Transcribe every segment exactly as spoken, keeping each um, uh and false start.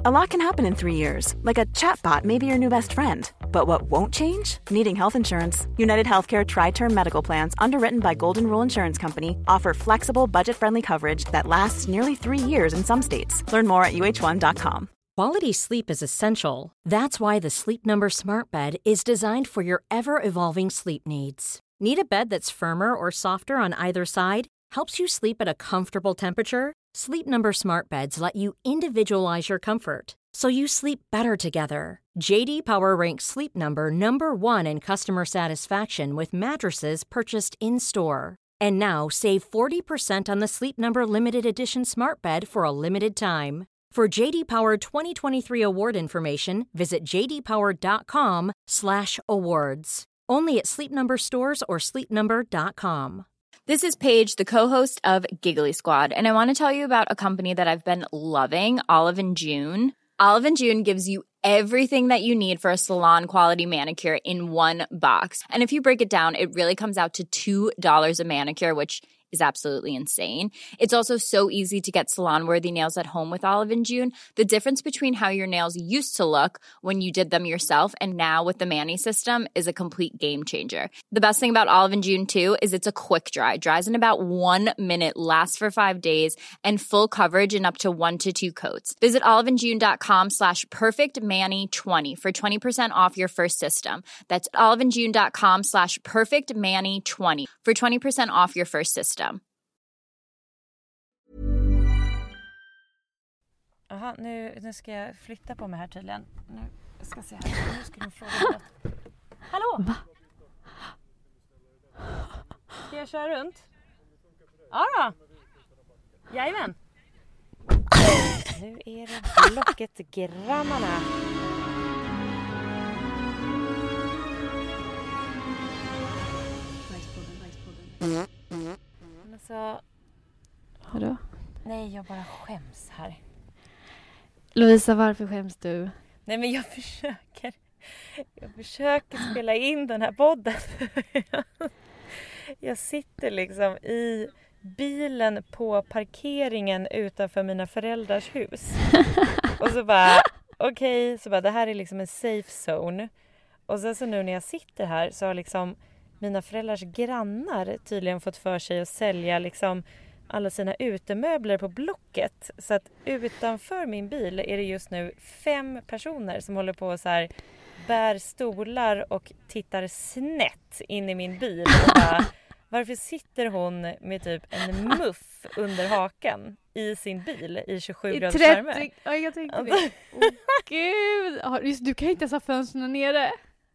A lot can happen in three years, like a chatbot may be your new best friend. But what won't change? Needing health insurance. United Healthcare Tri-Term Medical Plans, underwritten by Golden Rule Insurance Company, offer flexible, budget-friendly coverage that lasts nearly three years in some states. Learn more at U H one dot com. Quality sleep is essential. That's why the Sleep Number Smart Bed is designed for your ever-evolving sleep needs. Need a bed that's firmer or softer on either side? Helps you sleep at a comfortable temperature? Sleep Number Smart Beds let you individualize your comfort, so you sleep better together. J D Power ranks Sleep Number number one in customer satisfaction with mattresses purchased in-store. And now, save forty percent on the Sleep Number Limited Edition Smart Bed for a limited time. For J D Power twenty twenty-three award information, visit j d power dot com slash awards. Only at Sleep Number stores or sleep number dot com. This is Paige, the co-host of Giggly Squad, and I want to tell you about a company that I've been loving, Olive and June. Olive and June gives you everything that you need for a salon-quality manicure in one box. And if you break it down, it really comes out to two dollars a manicure, which is absolutely insane. It's also so easy to get salon-worthy nails at home with Olive and June. The difference between how your nails used to look when you did them yourself and now with the Mani system is a complete game changer. The best thing about Olive and June, too, is it's a quick dry. Dries in about one minute, lasts for five days, and full coverage in up to one to two coats. Visit oliveandjune.com slash perfectmani20 for twenty percent off your first system. That's oliveandjune.com slash perfectmani20 for twenty percent off your first system. Jaha, nu, nu ska jag flytta på mig här tydligen. Nu ska jag se här. Nu ska de fråga något. Hallå? Va? Ska jag köra runt? Ja då. Jajamän. Nu är det blocket grannarna. Men så... Vadå? Nej, jag bara skäms här. Lovisa, varför skäms du? Nej, men jag försöker. Jag försöker spela in den här podden. Jag sitter liksom i bilen på parkeringen utanför mina föräldrars hus. Och så bara, okej, okay, så bara det här är liksom en safe zone. Och sen så nu när jag sitter här så har liksom mina föräldrars grannar tydligen fått för sig att sälja liksom alla sina utemöbler på Blocket. Så att utanför min bil är det just nu fem personer som håller på så här, bär stolar och tittar snett in i min bil. Och bara, varför sitter hon med typ en muff under hakan i sin bil i tjugosju graders värme? Ja, jag tänkte det. Åh, gud. Just, du kan inte ens ha fönstren nere.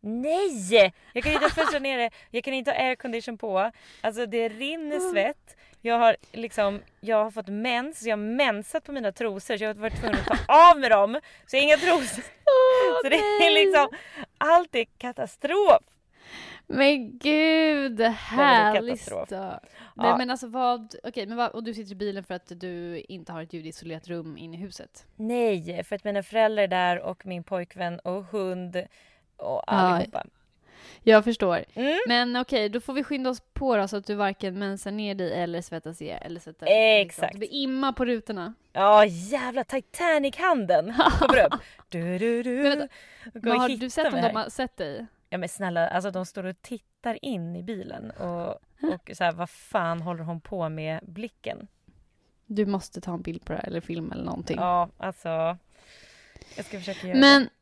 Nej! Jag kan inte ha fönstren nere. Jag kan inte ha aircondition på. Alltså det rinner svett. Jag har liksom, jag har fått mens. Jag har mensat på mina trosor. Så jag har varit tvungen att ta av med dem. Så jag har inga trosor. Oh, så det är liksom, allt är katastrof. Men gud, härligt då. Ja. Nej, men alltså vad, okej, okay, men vad, och du sitter i bilen för att du inte har ett ljudisolerat rum inne i huset? Nej, för att mina föräldrar är där och min pojkvän och hund och allihopa. Ja, jag förstår. Mm. Men okej, okay, då får vi skynda oss på då, så att du varken mensar ner dig eller svettas i eller sätter. Exakt. Liksom. Du imma på rutorna. Ja, jävla Titanic-handen kommer upp. Du, du, du. Men, men har du sett om de har sett dig? Ja, men snälla, alltså de står och tittar in i bilen och, och så här, vad fan håller hon på med blicken? Du måste ta en bild på det eller film eller någonting. Ja, alltså jag ska försöka göra men det.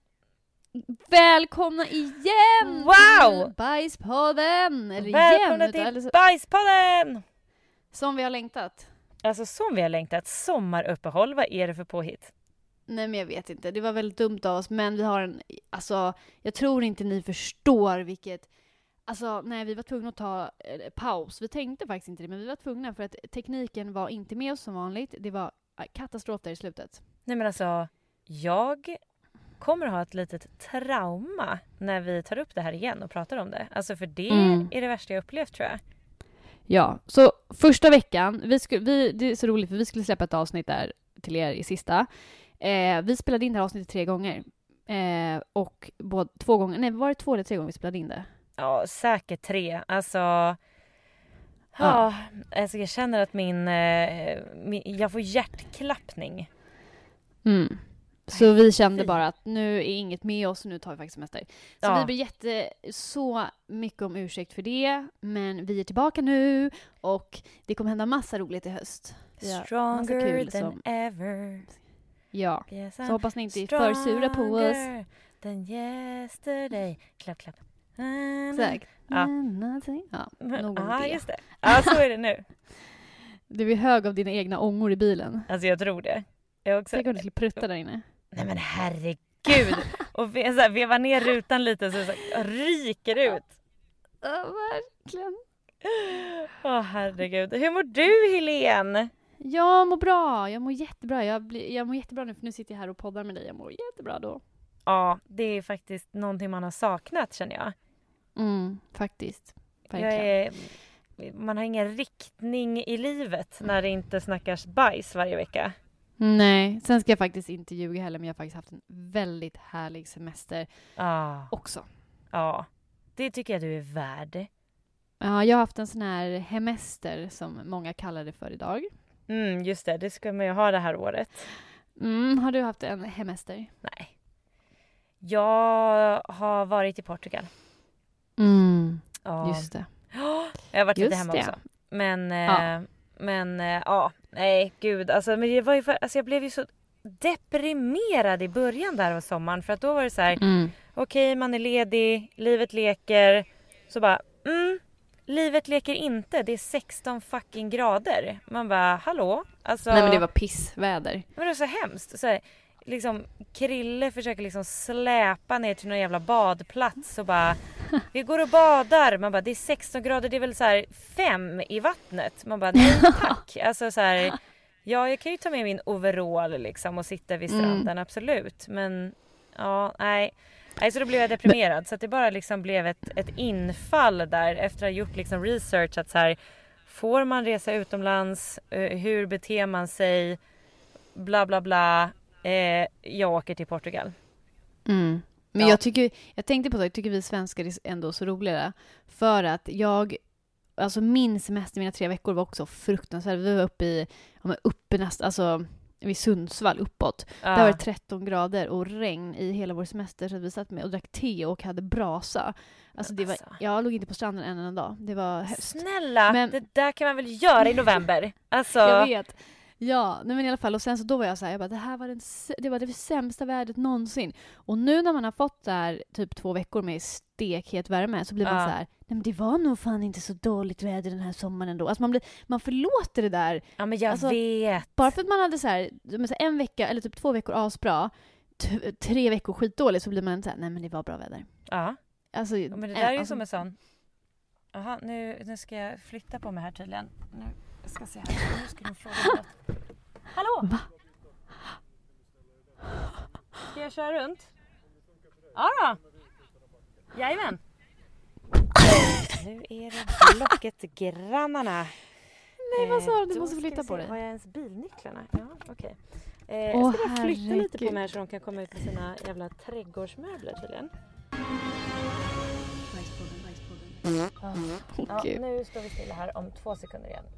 Välkomna igen! Wow! Till Bajspodden! Eller välkomna igen, till eller så... Bajspodden! Som vi har längtat. Alltså som vi har längtat. Sommaruppehåll, vad är det för påhitt? Nej, men jag vet inte. Det var väldigt dumt av oss. Men vi har en... Alltså, jag tror inte ni förstår vilket... Alltså, nej, vi var tvungna att ta eh, paus. Vi tänkte faktiskt inte det, men vi var tvungna för att tekniken var inte med oss som vanligt. Det var katastrof där i slutet. Nej, men alltså, jag kommer ha ett litet trauma när vi tar upp det här igen och pratar om det. Alltså, för det mm. är det värsta jag upplevt, tror jag. Ja, så första veckan, vi skulle, vi, det är så roligt för vi skulle släppa ett avsnitt där till er i sista. Eh, vi spelade in det här avsnittet tre gånger. Eh, och både, två gånger, nej var det två eller tre gånger vi spelade in det? Ja, säkert tre. Alltså, ja. Ja, alltså jag känner att min, eh, min jag får hjärtklappning. Mm. Så vi kände bara att nu är inget med oss och nu tar vi faktiskt semester. Så Ja. vi ber jätte så mycket om ursäkt för det. Men vi är tillbaka nu och det kommer hända massa roligt i höst. Vi har massa Stronger kul than som- ever. Ja, Yes, så I'm hoppas ni inte är för sura på oss. stronger than yesterday. Klapp, klapp. Exakt. Ja. Ja, nog om Ja, det. just det. Ja, så är det nu. Du är hög av dina egna ångor i bilen. Alltså jag tror det. Jag också... Tänk om du skulle prutta där inne. Nej men herregud. Och ve- så här, veva ner rutan lite så det så här, ryker ut. Ja, verkligen. Åh herregud. Hur mår du, Helene? Jag mår bra. Jag mår jättebra. Jag, blir, jag mår jättebra nu för nu sitter jag här och poddar med dig. Jag mår jättebra då. Ja, det är faktiskt någonting man har saknat känner jag. Mm, faktiskt. jag Verkligen. är, man har ingen riktning i livet när det inte snackas bajs varje vecka. Nej, sen ska jag faktiskt inte ljuga heller, men jag har faktiskt haft en väldigt härlig semester Ja, också. ja. Det tycker jag du är värd. Ja, jag har haft en sån här hemester som många kallar det för idag. Mm, just det, det ska man ju ha det här året. Mm, har du haft en hemester? Nej. Jag har varit i Portugal. Mm, Ja. just det. Jag har varit lite Just hemma det. också. Men, eh, Ja. men eh, ja, nej gud. Alltså, men det var ju för, alltså jag blev ju så deprimerad i början där av sommaren. För att då var det så här, Mm. okej man är ledig, livet leker. Så bara, mm, livet leker inte. Det är sexton fucking grader. Man bara, hallå? Alltså, Nej, men det var pissväder. men det var så hemskt. Så här, liksom, Krille försöker liksom släpa ner till någon jävla badplats och bara, vi går och badar. Man bara, det är sexton grader, det är väl så här fem i vattnet. Man bara, nej tack. Alltså så här, ja, jag kan ju ta med min overall liksom och sitta vid stranden, Mm. absolut. Men ja, nej. Nej, så då blev jag deprimerad. Så att det bara liksom blev ett, ett infall där efter att ha gjort liksom research att så här, får man resa utomlands, eh, hur beter man sig, bla bla bla. Eh, jag åker till Portugal. Mm. Men Ja. jag tycker, jag tänkte på det, jag tycker vi svenskar är ändå så roliga. För att jag, alltså min semester, mina tre veckor var också fruktansvärd. Vi var uppe i, ja, men uppe nästan, alltså vid Sundsvall uppåt. Ja. Där var det tretton grader och regn i hela vår semester. Så att vi satt med och drack te och hade brasa. Alltså det var, Alltså. jag låg inte på stranden en enda dag. Det var hemskt. Snälla, Men- det där kan man väl göra i november? Alltså, Jag vet. Ja, nej men i alla fall. Och sen så då var jag så här, jag bara, det här var, den, s- det var det sämsta vädret någonsin. Och nu när man har fått där typ två veckor med stekhet värme så blir man Ja. så här, nej men det var nog fan inte så dåligt väder den här sommaren ändå. Alltså man, blir, man förlåter det där. ja men jag alltså, vet. Bara för att man hade så här, men så här en vecka eller typ två veckor asbra, t- tre veckor skitdåligt så blir man så här, nej men det var bra väder. Ja, Alltså, ja, men det där är ju som en sån. Jaha, nu, nu ska jag flytta på mig här tydligen. Nu jag ska se här. Nu ska de fråga något. Hallå? Va? Ska jag köra runt? Ja då. Jajamän. Nu är det blocket grannarna. Nej, vad sa du? Du då måste ska flytta vi på se, dig. Har jag ens bilnycklarna? Ja, okej. Eh, Åh, jag ska bara flytta lite på herregud. mig här så de kan komma ut med sina jävla trädgårdsmöbler tydligen. Ja. Ja, Okej. nu står vi stilla här om två sekunder igen.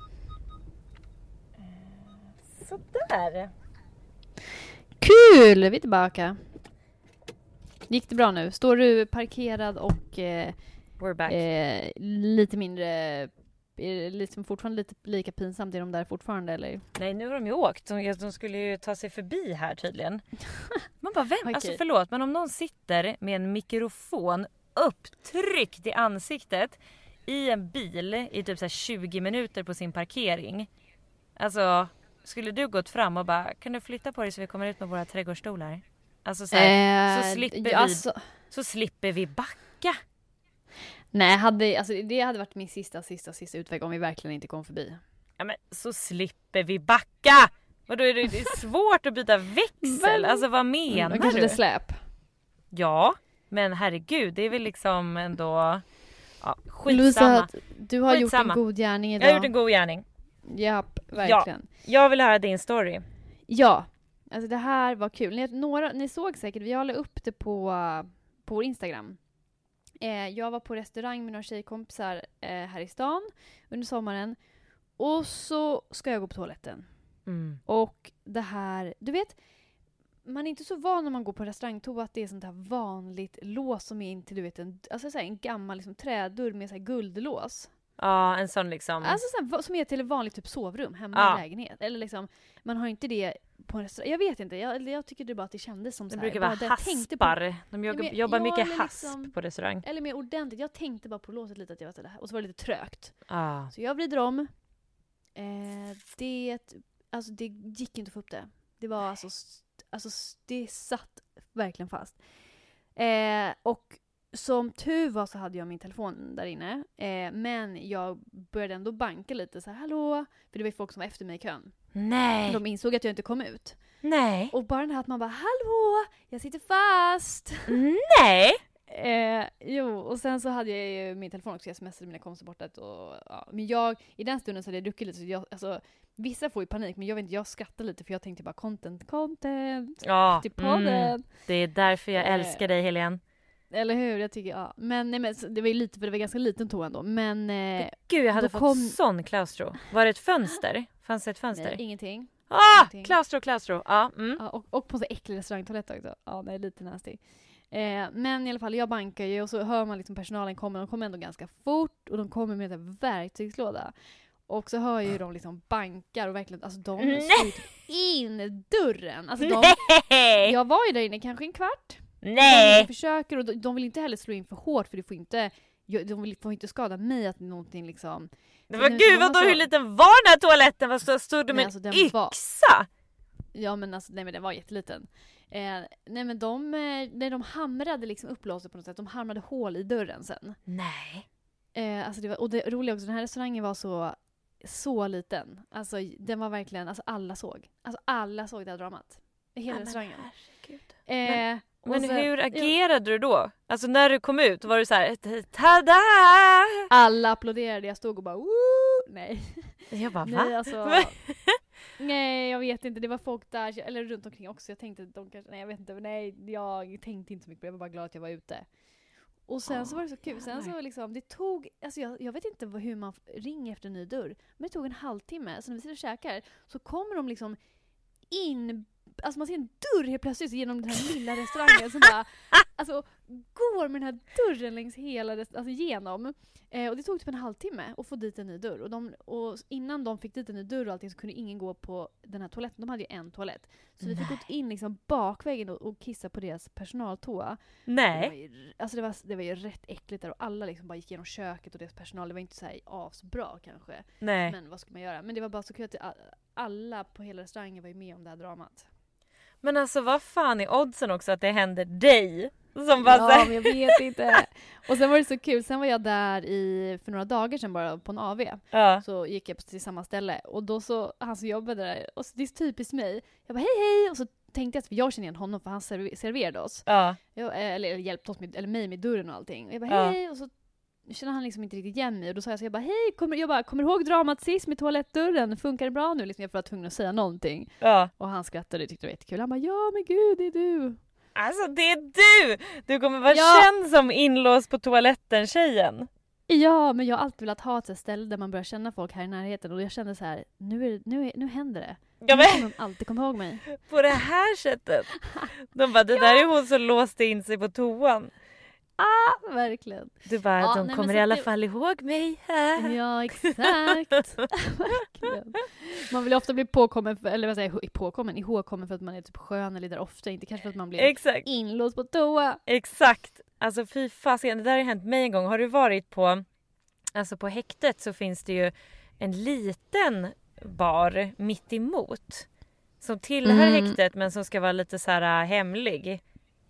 Eh, Sådär. Kul! Vi är tillbaka. Gick det bra nu? Står du parkerad och eh, We're back. eh, lite mindre... Är det liksom fortfarande lite lika pinsamt? Är de där fortfarande eller? Nej, nu har de ju åkt. De, de skulle ju ta sig förbi här tydligen. Man bara, vem? Okej. Alltså förlåt, men om någon sitter med en mikrofon upptryckt i ansiktet i en bil i typ så här tjugo minuter på sin parkering. Alltså, skulle du gått fram och bara, kan du flytta på dig så vi kommer ut med våra trädgårdsstolar? Alltså så, här, så, slipper vi, ja, alltså, så slipper vi backa. nej, hade, alltså, det hade varit min sista, sista, sista utväg om vi verkligen inte kom förbi. Ja, men så slipper vi backa. Vadå, är det, det är svårt att byta växel? Men- Alltså vad Mm, menar och kanske du? det släp. Ja, men herregud, det är väl liksom ändå ja, Lovisa, skitsamma. du har Skitsamma. gjort en god gärning idag. Jag har gjort en god gärning. Japp, verkligen. Jag vill höra din story. Ja, alltså det här var kul. Ni, några, ni såg säkert, vi la upp det på, på vår Instagram. Eh, jag var på restaurang med några tjejkompisar eh, här i stan under sommaren. Och så ska jag gå på toaletten. Mm. Och det här, du vet, man är inte så van när man går på restaurangtoa att det är sånt här vanligt lås som är in till, du vet, en, alltså så här, en gammal liksom, trädörr med så här guldlås. Ja, en sån liksom. Alltså så här, som är till ett vanligt typ sovrum hemma Ja. i lägenhet. Eller liksom, man har inte det på en restaurang. Jag vet inte, jag, jag tycker det bara att det kändes som Det så här. brukar bara vara det jag tänkte på- haspar. De jobbar, Ja, men- jobbar ja, mycket eller hasp liksom- på restaurang. Eller mer ordentligt. Jag tänkte bara på låset lite att jag vet det här. Och så var det lite trögt. Ja. Så jag vrider om. Eh, det, alltså det gick inte att få upp det. Det var alltså, st- alltså st- det satt verkligen fast. Eh, och som tur var så hade jag min telefon där inne. Eh, men jag började ändå banka lite så här, hallå? För det var ju folk som var efter mig i kön. Nej. De insåg att jag inte kom ut. Nej. Och bara den här att man bara, hallå? Jag sitter fast! Nej. Eh, jo, och sen så hade jag ju min telefon också, jag smsade mina kompisar borta och ja. Men jag, i den stunden så hade jag druckit lite så jag, alltså vissa får ju panik men jag vet inte, jag skrattar lite för jag tänkte bara content, content Ja. till podden. Mm. Det är därför jag Eh. älskar dig, Helene. Eller hur? Jag tycker, ja. Men, nej, men så det var ju lite, för det var ganska liten toa ändå. Men eh, Gud, jag hade då fått kom- sån klaustro. Var det ett fönster? Fanns det ett fönster? nej, ingenting. Ah! ingenting. Klaustro, klaustro. Ja. Mm. Ja, och, och på en sån äcklig restaurangtoalett också. Ja, nej, lite nasty. Eh, men i alla fall, jag bankar ju och så hör man liksom personalen kommer. De kommer ändå ganska fort och de kommer med en verktygslåda. Och så hör ju de liksom bankar och verkligen, alltså de Nej! slår ju typ in dörren. Alltså de, Nej! jag var ju där inne kanske en kvart. Nej! De försöker och de, de vill inte heller slå in för hårt för det får inte, de vill, får inte skada mig att någonting liksom. Men nu- gud, de vadå, har så- hur liten var den här toaletten? Vad stod, stod de Nej, med alltså, en den yxa? var- Ja men alltså, nej men den var jätteliten. Eh, nej men de, eh, nej, de hamrade liksom upp låset på något sätt. De hamrade hål i dörren sen. Nej. Eh, alltså det var, och det roliga också, den här restaurangen var så, så liten. Alltså den var verkligen, alltså alla såg. Alltså alla såg det här dramat. I hela Ja, men restaurangen. herregud. Eh, och Men sen- hur ja, agerade du då? Alltså när du kom ut, var du så här, tada! alla applåderade, jag stod och bara Woo! Nej. Jag bara, Nej va? alltså. Nej jag vet inte, det var folk där, eller runt omkring också. Jag tänkte att de kanske, nej jag vet inte, nej jag tänkte inte så mycket på det, jag var bara glad att jag var ute. Och sen så var det så kul, sen så liksom, det tog, alltså jag, jag vet inte vad, hur man ringer efter en ny dörr, men det tog en halvtimme, så när vi sitter och käkar så kommer de liksom in, alltså man ser en dörr helt plötsligt genom den här lilla restaurangen som bara, alltså går med den här dörren längs hela, rest- alltså genom. Eh, och det tog typ en halvtimme att få dit en ny dörr. Och, de, och innan de fick dit en ny dörr och allting så kunde ingen gå på den här toaletten. De hade ju en toalett. Så vi fick Nej. gått in liksom bakvägen och, och kissa på deras personaltoa. Det var, Nej. ju, alltså det, var, det var ju rätt äckligt där och alla liksom bara gick igenom köket och deras personal. Det var inte så här asbra kanske. Nej. Men vad ska man göra? Men det var bara så kul att det, alla på hela restaurangen var ju med om det här dramat. Men alltså vad fan är oddsen också att det händer dig? Som bara så Ja, här- men jag vet inte. Och sen var det så kul. Sen var jag där i, för några dagar sedan bara på en A V. Ja. Så gick jag till samma ställe. Och då så, han som jobbade där, och så, det är typiskt mig. Jag bara hej hej! Och så tänkte jag att jag känner igen honom för han server, serverade oss. Ja. Jag, eller, eller hjälpte oss med, eller mig med dörren och allting. Och jag bara Ja. hej! Och så kände han liksom inte riktigt igen mig. Och då sa jag så jag bara hej! Kommer, jag bara, kommer du ihåg dramat sist med toalettdörren? Funkar det bra nu? Liksom jag var tvungen att säga någonting. Ja. Och han skrattade och tyckte det var jättekul. Han bara ja men gud det är du! Alltså det är du! Du kommer vara Ja. känd som inlåst på toaletten tjejen. Ja, men jag har alltid velat ha ett ställe där man börjar känna folk här i närheten. Och jag kände så här, nu, är det, nu, är, nu händer det. Ja, Nu men kommer de alltid komma ihåg mig. på det här sättet. De bara, det där är hon som låste in sig på toan. Ah, verkligen. Du bara, Ja, de nej, men kommer så i alla det- fall ihåg mig här. Ja, exakt. Verkligen. Man vill ofta bli påkommen, för, eller vad säger jag, påkommen, ihågkommen för att man är typ skön eller där ofta. Inte kanske för att man blir Exakt. inlåst på toa. Exakt. Alltså fy fasiken, det där har hänt mig en gång. Har du varit på, alltså på häktet så finns det ju en liten bar mitt emot. Som tillhör Mm. häktet men som ska vara lite så här äh, hemlig.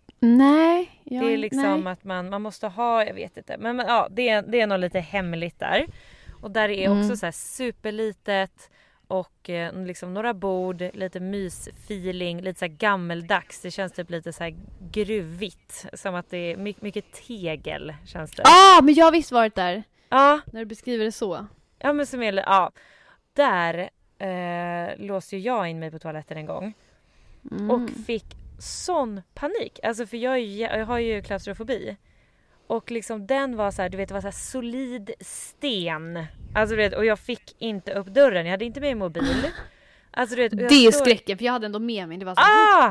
Nej. Jag, Det är liksom nej. att man, man måste ha, jag vet inte. Men, men ja, det är, det är nog lite hemligt där. Och där är Mm. också så här superlitet. Och eh, liksom några bord, lite mysfeeling, lite så här gammeldags. Det känns typ lite så här gruvigt. Som att det är mycket, mycket tegel känns det. Ah, men jag har visst varit där. Ja, När du beskriver det så. ja men som är, ja. Där eh, låste ju jag in mig på toaletten en gång. Mm. Och fick sån panik. Alltså för jag, är ju, jag har ju klaustrofobi. Och liksom den var så här, du vet det var så här solid sten. Alltså du vet, och jag fick inte upp dörren. Jag hade inte med mobil. Alltså du vet, och jag Det är står- skräcken, för jag hade ändå med mig. Det var så här, Ah!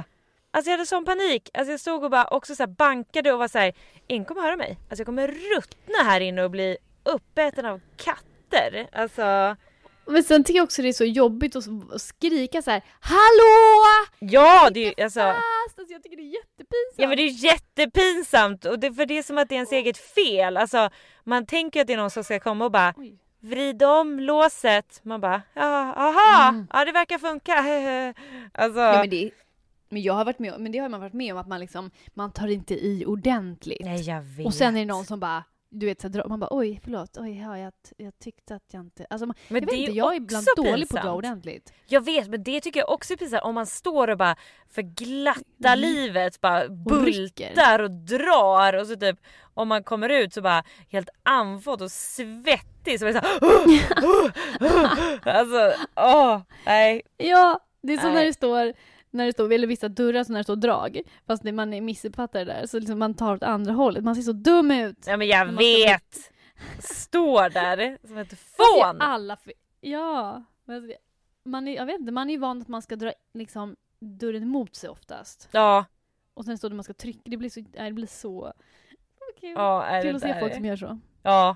Alltså jag hade sån panik. Alltså jag stod och bara också så här bankade och var så här, ingen kommer höra mig. Alltså jag kommer ruttna här inne och bli uppäten av katter. Alltså... Men sen tycker jag också det är så jobbigt att skrika så här: hallå! Ja, det är alltså... alltså jag tycker det är jättepinsamt. Ja, men det är jättepinsamt. Och det, för det är som att det är ens eget fel. Alltså man tänker att det är någon som ska komma och bara... Oj. Vrid om låset. Man bara, ja, aha, mm. ja det verkar funka. Alltså... Ja, men, det, men jag har varit med men det har man varit med om att man liksom, man tar inte i ordentligt. Nej, jag vet. Och sen är det någon som bara, du vet så man bara, oj förlåt, oj ja, jag, jag tyckte att jag inte, alltså man, men jag vet inte, jag är ibland dålig pinsamt. På att dra ordentligt. Jag vet, men det tycker jag också är pinsamt om man står och bara för glatta mm. livet bara bultar och, och drar och så typ om man kommer ut så bara helt andfådd och svettig så är det så här, alltså åh, nej. Ja, det är så nej. när det står när det står, eller vissa dörrar så när det står drag, fast när man är missuppfattar det där så liksom man tar åt andra hållet, man ser så dum ut. Ja, men jag vet. Ska... står där som ett fån. Alla f- ja, men man är, jag vet inte, man är ju van att man ska dra liksom dörren emot sig oftast. Ja. Och sen står det man ska trycka, det blir så det blir så kul. Ja, är kul det att se där. folk som gör så. Ja.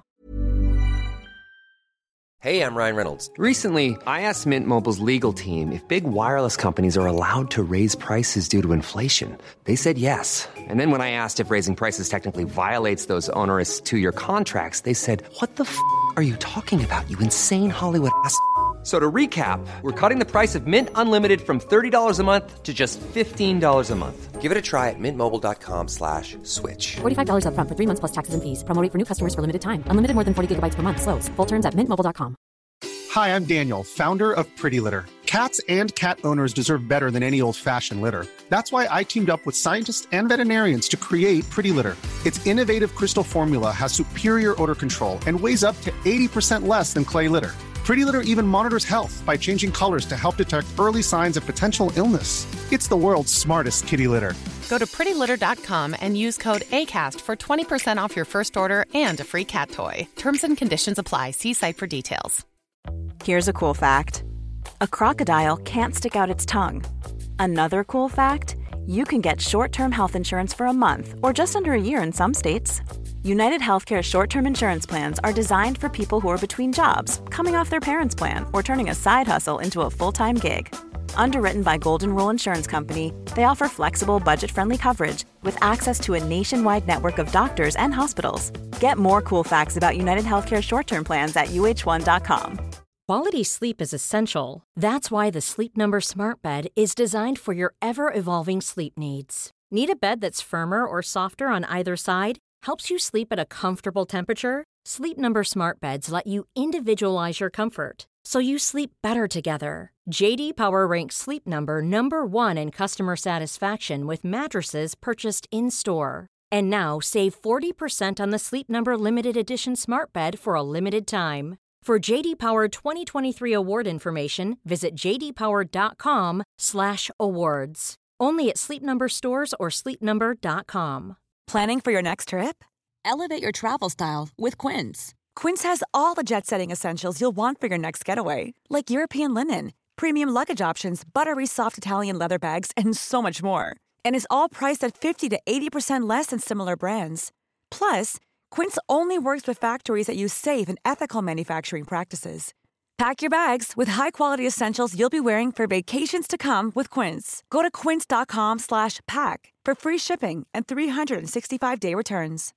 Hey, I'm Ryan Reynolds. Recently, I asked Mint Mobile's legal team if big wireless companies are allowed to raise prices due to inflation. They said yes. And then when I asked if raising prices technically violates those onerous two-year contracts, they said, what the f*** are you talking about, you insane Hollywood ass f- So to recap, we're cutting the price of Mint Unlimited from thirty dollars a month to just fifteen dollars a month. Give it a try at mintmobile.com slash switch. forty-five dollars up front for three months plus taxes and fees. Promo rate for new customers for limited time. Unlimited more than forty gigabytes per month. Slows full terms at mint mobile dot com. Hi, I'm Daniel, founder of Pretty Litter. Cats and cat owners deserve better than any old-fashioned litter. That's why I teamed up with scientists and veterinarians to create Pretty Litter. Its innovative crystal formula has superior odor control and weighs up to eighty percent less than clay litter. Pretty Litter even monitors health by changing colors to help detect early signs of potential illness. It's the world's smartest kitty litter. Go to pretty litter dot com and use code ACAST for twenty percent off your first order and a free cat toy. Terms and conditions apply. See site for details. Here's a cool fact. A crocodile can't stick out its tongue. Another cool fact, you can get short-term health insurance for a month or just under a year in some states. United Healthcare short-term insurance plans are designed for people who are between jobs, coming off their parents' plan, or turning a side hustle into a full-time gig. Underwritten by Golden Rule Insurance Company, they offer flexible, budget-friendly coverage with access to a nationwide network of doctors and hospitals. Get more cool facts about United Healthcare short-term plans at U H one dot com. Quality sleep is essential. That's why the Sleep Number Smart Bed is designed for your ever-evolving sleep needs. Need a bed that's firmer or softer on either side? Helps you sleep at a comfortable temperature? Sleep Number Smart Beds let you individualize your comfort, so you sleep better together. J D Power ranks Sleep Number number one in customer satisfaction with mattresses purchased in-store. And now, save forty percent on the Sleep Number Limited Edition Smart Bed for a limited time. For J D Power twenty twenty-three award information, visit j d power dot com slash awards. Only at Sleep Number stores or sleep number dot com. Planning for your next trip? Elevate your travel style with Quince. Quince has all the jet-setting essentials you'll want for your next getaway, like European linen, premium luggage options, buttery soft Italian leather bags, and so much more. And is all priced at fifty to eighty percent less than similar brands. Plus, Quince only works with factories that use safe and ethical manufacturing practices. Pack your bags with high-quality essentials you'll be wearing for vacations to come with Quince. Go to quince dot com slash pack for free shipping and three hundred sixty-five day returns.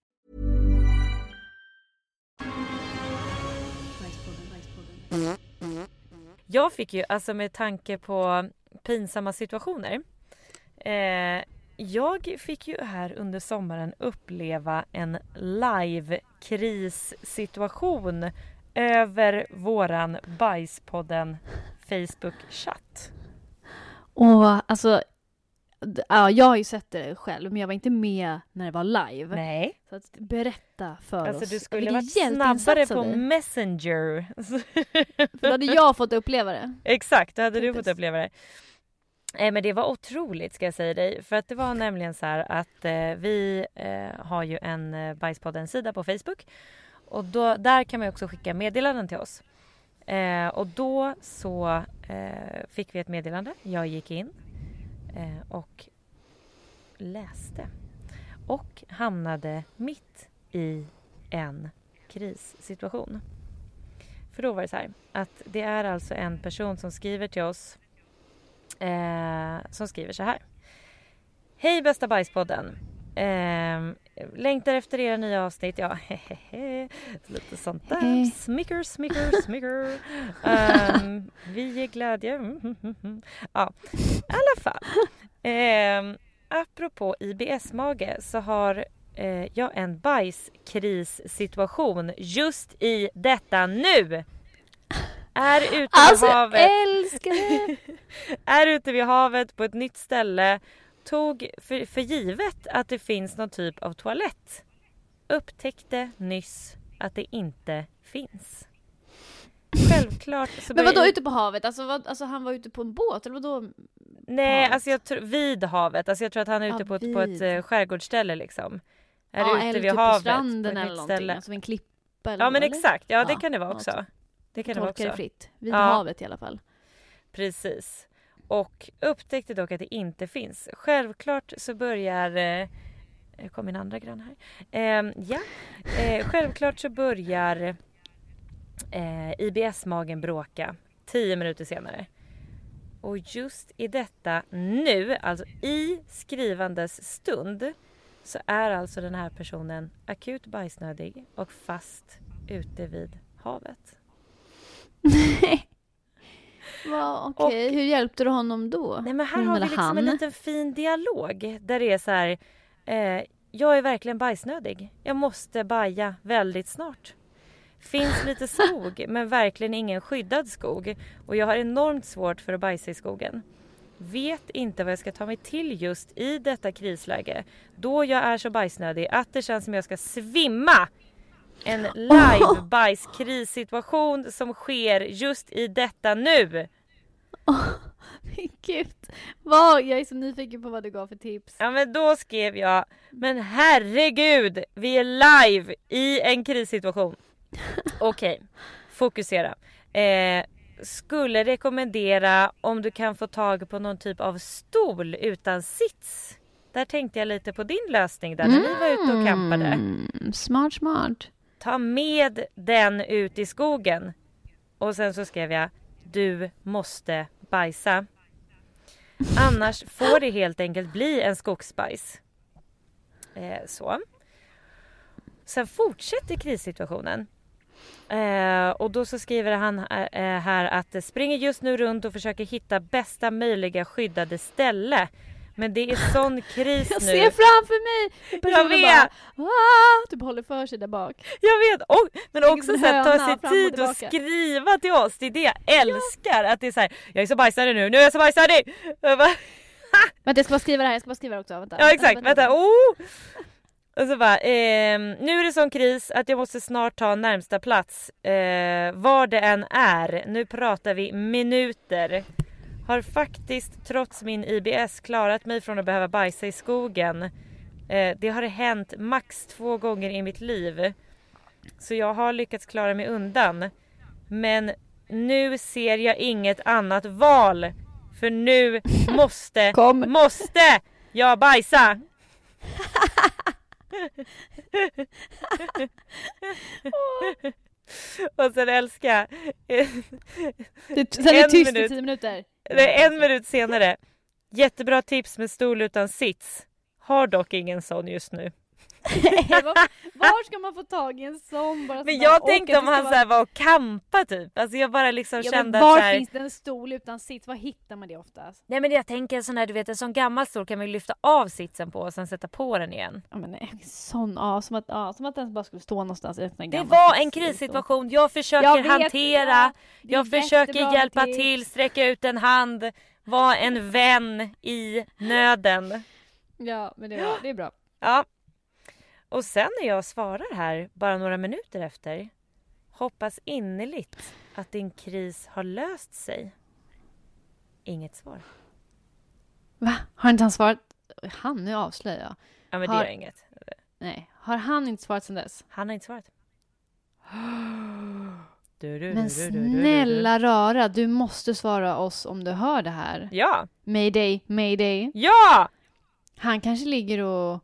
Jag fick ju, alltså med tanke på pinsamma situationer, eh, jag fick ju här under sommaren uppleva en live-krissituation över våran Bajspodden Facebook-chatt. Och alltså, ja, jag har ju sett det själv, men jag var inte med när det var live. Nej. Så att berätta för alltså, oss. Alltså du skulle varit snabbare på Messenger. För då hade jag fått uppleva det. Exakt, då hade du fått uppleva det. Eh, men det var otroligt, ska jag säga dig. För att det var nämligen så här att eh, vi eh, har ju en eh, Bajspodden-sida på Facebook. Och då, där kan man också skicka meddelanden till oss. Eh, och då så eh, fick vi ett meddelande. Jag gick in. Eh, och läste. Och hamnade mitt i en krissituation. För då var det så här, att det är alltså en person som skriver till oss, eh, som skriver så här. Hej bästa bajspodden. Eh, längtar efter era nya avsnitt. Ja, hehehe. Lite sånt där. Hey. Smicker, smicker, smicker. um, vi ger glädje. Ja, i alla fall. Eh, apropå I B S-mage så har eh, jag en bajskrissituation just i detta nu. Är ute vid alltså, havet. Jag älskar det. Är ute vid havet på ett nytt ställe. Tog för, för givet att det finns någon typ av toalett. Upptäckte nyss att det inte finns. Självklart. Så Men vadå börjar... ute på havet? Alltså, vad, alltså han var ute på en båt? Eller vadå? Nej, alltså jag tror vid havet. Alltså jag tror att han är ute Ja, på ett, på ett uh, skärgårdsställe liksom. Är ja, ute eller vid typ havet. på stranden på eller någonting. Alltså en klippa eller Ja, men eller? exakt. Ja, det Ja, kan det vara också. alltså. Det kan det vara också. Det fritt. Vid ja. havet i alla fall. Precis. Och upptäckte dock att det inte finns. Självklart så börjar... Eh, kom min andra grann här. Eh, ja. Eh, självklart så börjar eh, I B S-magen bråka. Tio minuter senare. Och just i detta nu, alltså i skrivandes stund, så är alltså den här personen akut bajsnödig och fast ute vid havet. Va, okej. Okay. Hur hjälpte du honom då? Nej, men här Hon har vi eller liksom han? en liten fin dialog där det är så här, eh, jag är verkligen bajsnödig. Jag måste baja väldigt snart. Finns lite skog, men verkligen ingen skyddad skog. Och jag har enormt svårt för att bajsa i skogen. Vet inte vad jag ska ta mig till just i detta krisläge. Då jag är så bajsnödig att det känns som jag ska svimma. En live-bajskrissituation som sker just i detta nu. Oh, men gud. Vad? Jag är så nyfiken på vad du gav för tips. Ja, men då skrev jag, men herregud, vi är live i en krissituation. Okej, okay. Fokusera. Eh, skulle rekommendera om du kan få tag på någon typ av stol utan sits. Där tänkte jag lite på din lösning där när mm. ni var ute och campade. Smart, smart. Ta med den ut i skogen. Och sen så skrev jag, du måste bajsa. Annars får det helt enkelt bli en skogsbajs. Eh, så. Sen fortsätter krissituationen. Eh, och då så skriver han eh, här att det springer just nu runt och försöker hitta bästa möjliga skyddade ställe. Men det är sån kris jag nu. Jag ser framför mig. Jag vet. Bara, ah, typ håller för sig där bak. Jag vet. Och, men också så att ta sig tid att skriva till oss. Det är det jag älskar. Ja. Att det är så här, jag är så bajsad nu. Nu är jag så bajsad. Vänta, jag ska bara skriva det här. Jag ska bara skriva det också. Vänta. Ja, exakt. Vänta. Vänta. Oh! Och så bara, eh, nu är det sån kris att jag måste snart ta närmsta plats. Eh, var det än är. Nu pratar vi minuter. Har faktiskt trots min I B S klarat mig från att behöva bajsa i skogen. Eh, det har hänt max två gånger i mitt liv. Så jag har lyckats klara mig undan. Men nu ser jag inget annat val. För nu måste, måste jag bajsa. Och sen älskar det, sen är det tyst i tio minuter. Det är en minut senare. Jättebra tips med stol utan sits. Har dock ingen sån just nu. var, var ska man få tag i en sån? Bara men jag tänkte om han vara... så här var och kampa typ. Alltså jag bara liksom ja, kände var att så här... finns det en stol utan sits? Var hittar man det oftast? Nej, men jag tänker sån här, du vet, en sån gammal stol kan man ju lyfta av sitsen på och sen sätta på den igen. Ja, men nej, sån, ja, som att, ja, som att den bara skulle stå någonstans. Det var en krissituation. Jag försöker jag vet, hantera. Ja, jag försöker hjälpa tips. till, sträcka ut en hand. Var en vän i nöden. Ja, men det är, det är bra. Ja. Och sen när jag svarar här bara några minuter efter, hoppas innerligt att din kris har löst sig. Inget svar. Va? Har inte han svarat? Han, nu avslöjar jag. Ja, men har... det är inget. Nej, har han inte svarat sedan dess? Han har inte svarat. Du, du, men du, du, du, snälla du, du. rara, du måste svara oss om du hör det här. Ja. Mayday, mayday. Ja! Han kanske ligger och...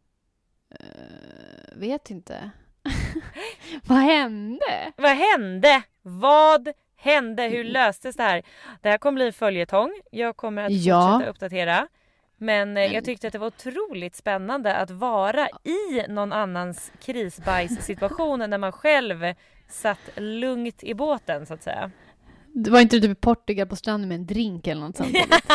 Uh, vet inte. Vad hände? Vad hände? Vad hände? Hur löstes det här? Det här kommer bli en följetong. Jag kommer att ja. fortsätta uppdatera. Men, Men jag tyckte att det var otroligt spännande att vara i någon annans krisbajs-situation när man själv satt lugnt i båten, så att säga. Det var inte typ i Portugal på stranden med en drink eller något sånt?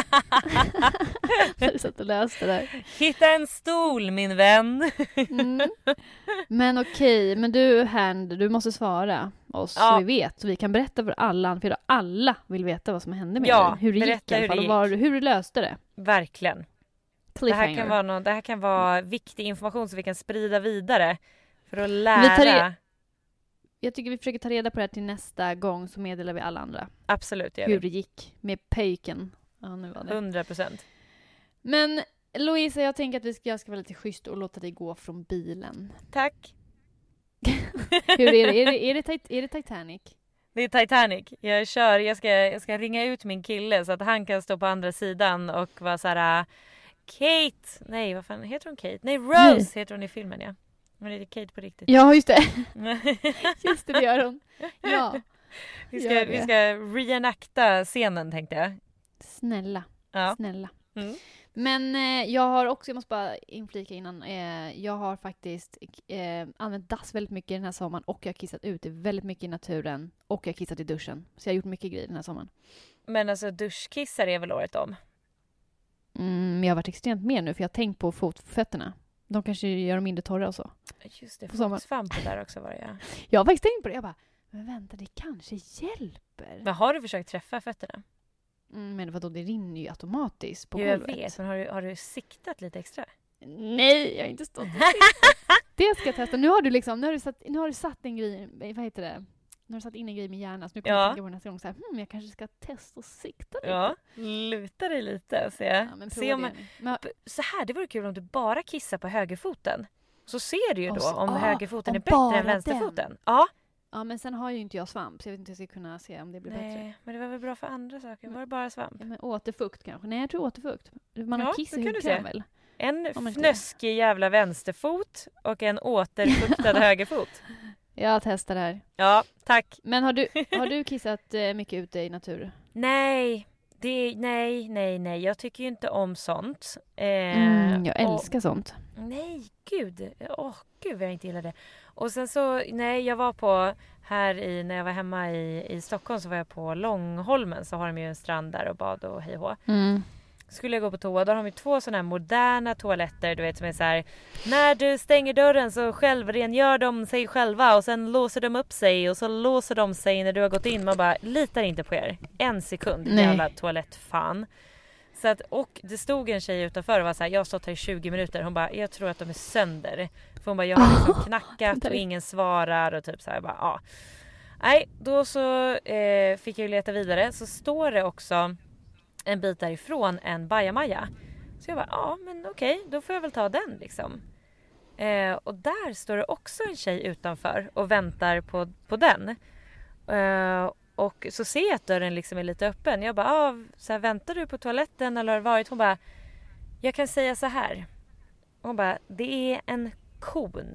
När du satt och löste det där. Hitta en stol, min vän. mm. Men okej, men du Hand, du måste svara oss ja. så vi vet. Så vi kan berätta för alla, för alla vill veta vad som hände med ja, dig. Hur det gick i alla fall, och var, hur du löste det. Verkligen. Det här, kan vara någon, det här kan vara viktig information som vi kan sprida vidare för att lära. Vi tar re- Jag tycker vi försöker ta reda på det här till nästa gång, så meddelar vi alla andra. Absolut, gör hur vi. det gick med pöjken. Ja, nu var det. hundra procent. Men Louisa, jag tänker att vi ska, jag ska vara lite schysst och låta dig gå från bilen. Tack. Hur är det? Är det, är det, är det Titanic? Det är Titanic. Jag kör, jag ska, jag ska ringa ut min kille så att han kan stå på andra sidan och vara så här: Kate, nej vad fan heter hon Kate? Nej, Rose nej. heter hon i filmen, ja. Men det är Kate på riktigt. Ja, just det. Just det, det gör hon. Ja. Vi ska, vi ska reenacta scenen, tänkte jag. Snälla. Ja. Snälla. Mm. Men eh, jag har också, jag måste bara inflika innan, eh, jag har faktiskt eh, använt dass väldigt mycket den här sommaren, och jag har kissat ute väldigt mycket i naturen, och jag har kissat i duschen. Så jag har gjort mycket grejer den här sommaren. Men alltså duschkissar är väl året om? Mm, jag har varit extremt mer nu, för jag har tänkt på fotfötterna. De kanske gör dem mindre torra och så. Just det, fotsvamp där också var det, ja. Jag har faktiskt tänkt på det, jag bara, men vänta, det kanske hjälper. Men har du försökt träffa fötterna? Mm, men vadå, det rinner ju automatiskt på jag golvet. Jag vet, men har du, har du siktat lite extra? Nej, jag har inte stått och siktat. Det ska jag testa. Nu har du liksom, nu har du satt, nu har du satt en grej, vad heter det? Nu har du satt in en grej med hjärnan, så nu kommer ja. jag tänka på nästa gång så här, hmm, jag kanske ska testa och sikta lite. Ja, luta dig lite och se. Ja, se om man, men, så här, det vore kul om du bara kissar på högerfoten. Så ser du ju då så, om ah, högerfoten är bättre än vänsterfoten. Den. Ja. Ja, men sen har ju inte jag svamp, så jag vet inte om jag ska kunna se om det blir Nej, bättre. Men det var väl bra för andra saker? Var det bara svamp? Ja, men återfukt kanske. Nej, jag tror återfukt. Man ja, har kiss i hudkräm väl? En fnöskig jävla vänsterfot och en återfuktad högerfot. Jag testar det här. Ja, tack. Men har du, har du kissat mycket ute i natur? Nej, det, nej, nej, nej. Jag tycker ju inte om sånt. Eh, mm, jag älskar och, sånt. Nej, gud. Åh, oh, gud vad jag inte gillar det. Och sen så, nej, jag var på, här i, när jag var hemma i, i Stockholm så var jag på Långholmen, så har de ju en strand där och bad och hej och mm. Skulle jag gå på toa, då har de ju två sådana här moderna toaletter, du vet, som är så här: när du stänger dörren så självrengör de sig själva och sen låser de upp sig och så låser de sig när du har gått in. Man bara, litar inte på er. En sekund, nej. Jävla toalettfan. Så att, och det stod en tjej utanför och var så här: jag har stått här i tjugo minuter. Hon bara, jag tror att de är sönder. För hon bara, jag har liksom knackat och ingen svarar och typ så här, bara, ja. Nej, då så eh, fick jag ju leta vidare. Så står det också en bit därifrån en bajamaja. Så jag bara, ja men okej, då får jag väl ta den liksom. Eh, och där står det också en tjej utanför och väntar på, på den. Eh, och så ser jag att dörren liksom är lite öppen. Jag bara, ah, så här, väntar du på toaletten eller har det varit? Hon bara, jag kan säga så här. Hon bara, det är en kon.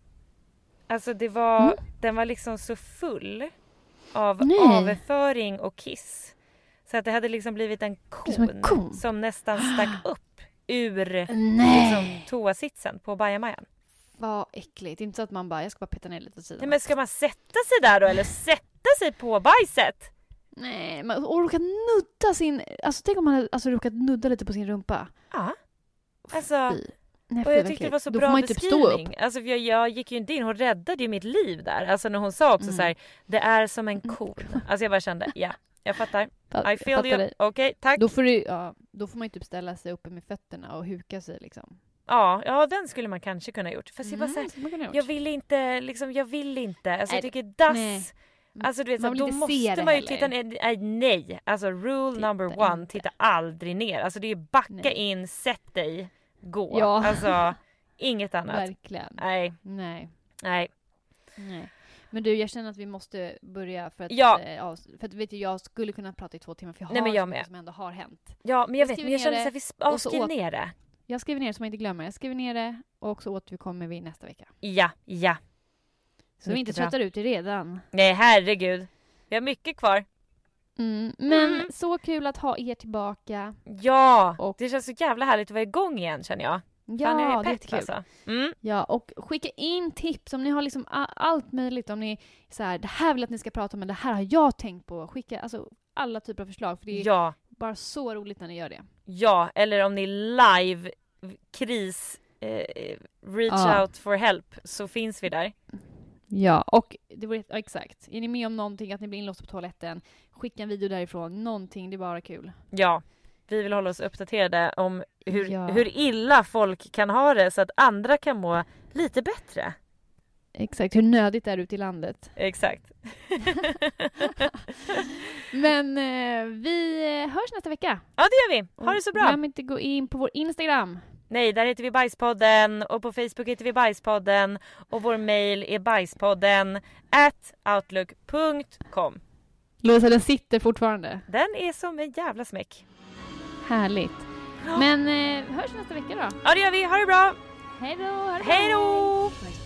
Alltså det var, mm. den var liksom så full av Nej. avföring och kiss. Så att det hade liksom blivit en kon, som, en kon. som nästan stack upp ur liksom, toasitsen på bajamajan. Vad äckligt. Inte så att man bara, jag ska bara peta ner lite åt sidan. Nej, men ska man sätta sig där då eller sätta sig på bajset? Nej, man råkar nudda sin... Alltså tänk om man hade alltså, råkat nudda lite på sin rumpa. Ja. Alltså... Fy. Nej, och jag tyckte det var så då bra beskrivning. Typ alltså, för jag, jag gick ju inte in, hon räddade ju mitt liv där. Alltså när hon sa också mm. så här, det är som en kon. Alltså jag bara kände, ja, jag fattar. I feel you. Okej, okay, tack. Då får, du, ja, då får man ju typ ställa sig uppe med fötterna och huka sig liksom. Ja, ja, den skulle man kanske kunna gjort. Fast mm, jag bara så här, jag vill inte, liksom, jag vill inte. Alltså jag tycker dass... Nej. Alltså du vet, så, då måste man ju titta ner. Nej, nej. Alltså rule titta number one, inte. Titta aldrig ner. Alltså det är backa nej. in, sätt dig, gå. Ja. Alltså inget annat. Verkligen. Nej. Nej. Nej. Nej. Men du, jag känner att vi måste börja för att, ja. äh, för att vet du, jag skulle kunna prata i två timmar för jag har nej, men jag med. som ändå har hänt. Ja, men jag, jag vet, men jag känner det, att vi ja, skriv ner det. Jag skriver ner det så man inte glömmer. Jag skriver ner det och så återkommer vi nästa vecka. Ja, ja. Så vi inte tröttar ut det redan. Nej, herregud. Vi har mycket kvar. Mm, men Mm. så kul att ha er tillbaka. Ja, Och- det känns så jävla härligt att vara igång igen, känner jag. Ja, Fan, jag är det är pepp, jättekul. alltså. Mm. Ja, och skicka in tips om ni har liksom a- allt möjligt. Om ni så här, det här vill att ni ska prata om, men det här har jag tänkt på. Skicka alltså alla typer av förslag, för det är Ja, bara så roligt när ni gör det. ja, eller om ni live kris eh, reach Ja. out for help, så finns vi där. Ja, och det vore, ja, exakt. Är ni med om någonting, att ni blir inlåsta på toaletten, skicka en video därifrån. Någonting, det är bara kul. Ja, vi vill hålla oss uppdaterade om hur, Ja. hur illa folk kan ha det så att andra kan må lite bättre. Exakt, hur nödigt det är ute i landet. Exakt. Men eh, vi hörs nästa vecka. Ja, det gör vi. Ha det så bra. Glöm inte gå in på vår Instagram. Nej, där heter vi Bajspodden och på Facebook heter vi Bajspodden och vår mail är bajspodden at outlook punkt com. Lovisa, den sitter fortfarande. Den är som en jävla smäck. Härligt. Men eh, hörs nästa vecka då. Ja, det gör vi. Ha det bra. Hej då. ha det bra. Hej då.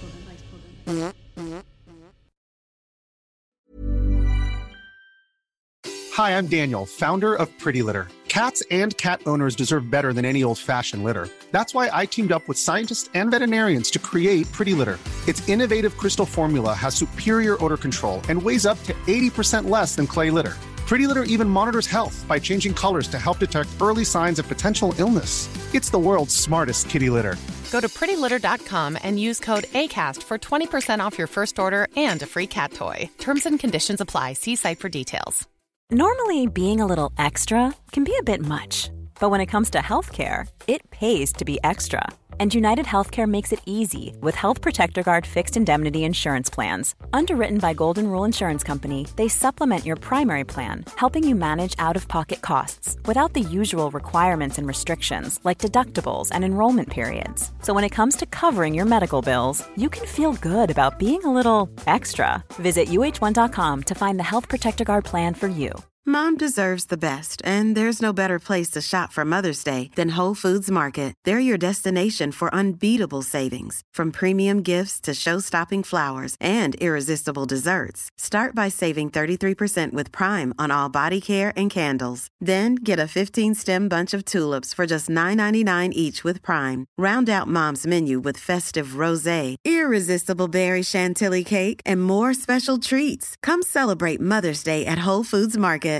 Hi, I'm Daniel, founder of Pretty Litter. Cats and cat owners deserve better than any old-fashioned litter. That's why I teamed up with scientists and veterinarians to create Pretty Litter. Its innovative crystal formula has superior odor control and weighs up to eighty percent less than clay litter. Pretty Litter even monitors health by changing colors to help detect early signs of potential illness. It's the world's smartest kitty litter. Go to pretty litter dot com and use code ACAST for twenty percent off your first order and a free cat toy. Terms and conditions apply. See site for details. Normally, being a little extra can be a bit much, but when it comes to healthcare, it pays to be extra. And United Healthcare makes it easy with Health Protector Guard fixed indemnity insurance plans. Underwritten by Golden Rule Insurance Company, they supplement your primary plan, helping you manage out-of-pocket costs without the usual requirements and restrictions like deductibles and enrollment periods. So when it comes to covering your medical bills, you can feel good about being a little extra. Visit U H one dot com to find the Health Protector Guard plan for you. Mom deserves the best, and there's no better place to shop for Mother's Day than Whole Foods Market. They're your destination for unbeatable savings, from premium gifts to show-stopping flowers and irresistible desserts. Start by saving thirty-three percent with Prime on all body care and candles. Then get a fifteen-stem bunch of tulips for just nine ninety-nine each with Prime. Round out Mom's menu with festive rosé, irresistible berry chantilly cake, and more special treats. Come celebrate Mother's Day at Whole Foods Market.